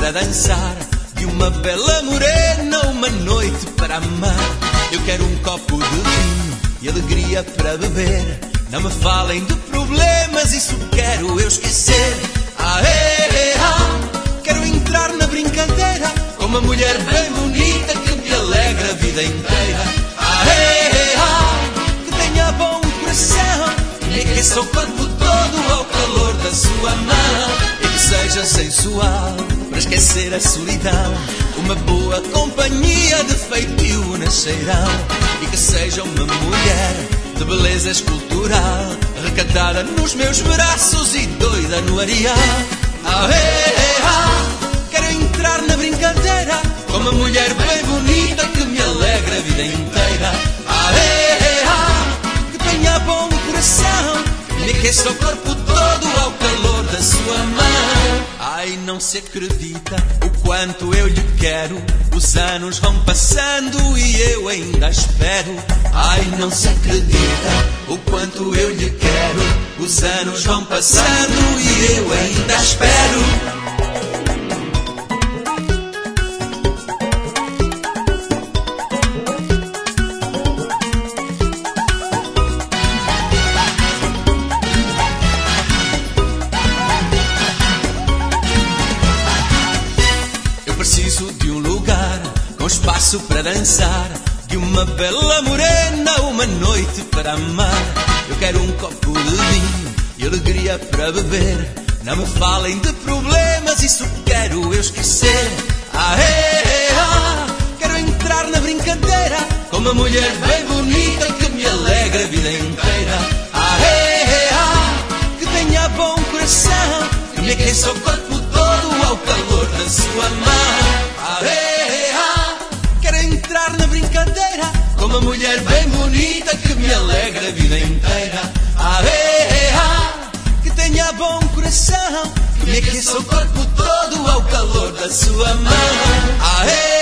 para dançar, de uma bela morena, uma noite para amar. Eu quero um copo de vinho e alegria para beber. Não me falem de problemas, isso quero eu esquecer. Quero entrar na brincadeira com uma mulher bem bonita que me alegra a vida inteira. Que tenha bom coração, que aqueça o corpo todo ao calor da sua mão, e que seja sensual para esquecer a solidão, uma boa companhia de feitio na cheirão, e que seja uma mulher de beleza escultural, recatada nos meus braços e doida no areal. Quero entrar na brincadeira com uma mulher bem bonita que me alegra a vida inteira. Que tenha bom coração, que me aqueça o corpo todo ao calor da sua mão. Ai, não se acredita o quanto eu lhe quero. Os anos vão passando e eu ainda espero. Ai, não se acredita o quanto eu lhe quero. Os anos vão passando e eu ainda espero. Preciso de um lugar com espaço para dançar, de uma bela morena, uma noite para amar. Eu quero um copo de vinho e alegria para beber. Não me falem de problemas, isso quero eu esquecer. Quero entrar na brincadeira com uma mulher bem bonita que me alegra a vida inteira. Que tenha bom coração, que me aqueça o corpo todo ao calor da sua mão. Quero entrar na brincadeira com uma mulher bem bonita que me alegra a vida inteira. Que tenha bom coração, que me aqueça o corpo todo ao calor da sua mão.